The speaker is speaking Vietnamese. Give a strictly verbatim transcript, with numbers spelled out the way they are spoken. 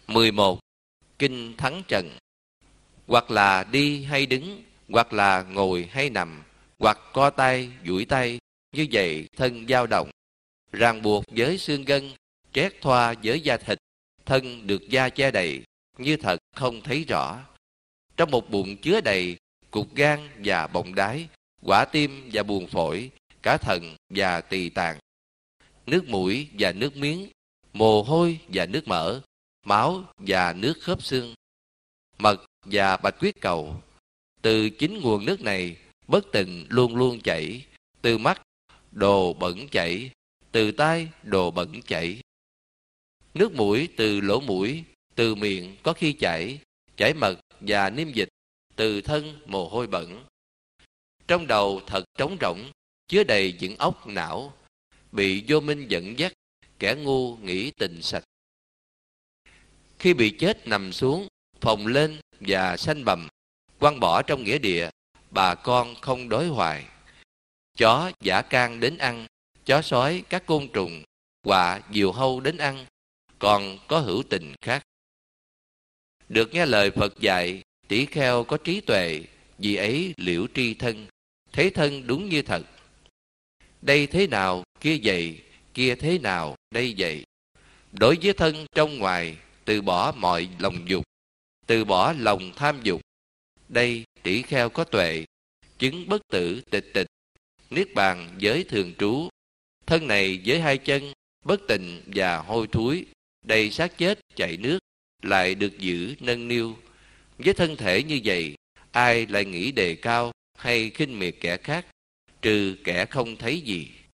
mười một. Kinh Thắng Trần. Hoặc là đi hay đứng, hoặc là ngồi hay nằm, hoặc co tay, duỗi tay, như vậy thân dao động, ràng buộc với xương gân, trét thoa với da thịt, thân được da che đầy, như thật không thấy rõ. Trong một bụng chứa đầy cục gan và bọng đái, quả tim và buồng phổi, cả thận và tỳ tạng, nước mũi và nước miếng, mồ hôi và nước mỡ, máu và nước khớp xương, mật và bạch huyết cầu. Từ chính nguồn nước này bất tịnh luôn luôn chảy. Từ mắt đồ bẩn chảy, từ tai đồ bẩn chảy. Nước mũi từ lỗ mũi, từ miệng có khi chảy, chảy mật và niêm dịch, từ thân mồ hôi bẩn. Trong đầu thật trống rỗng, chứa đầy những óc não, bị vô minh dẫn dắt, kẻ ngu nghĩ tình sạch. Khi bị chết nằm xuống, phồng lên và sanh bầm, quăng bỏ trong nghĩa địa, bà con không đói hoài. Chó dã can đến ăn, chó sói các côn trùng, quạ diều hâu đến ăn, còn có hữu tình khác. Được nghe lời Phật dạy, tỷ kheo có trí tuệ, vì ấy liễu tri thân, thấy thân đúng như thật. Đây thế nào, kia vậy, kia thế nào, đây vậy. Đối với thân trong ngoài, từ bỏ mọi lòng dục, từ bỏ lòng tham dục. Đây tỷ kheo có tuệ, chứng bất tử tịch tịch, niết bàn giới thường trú. Thân này với hai chân, bất tịnh và hôi thối, đầy xác chết chạy nước, lại được giữ nâng niu. Với thân thể như vậy, ai lại nghĩ đề cao hay khinh miệt kẻ khác, trừ kẻ không thấy gì.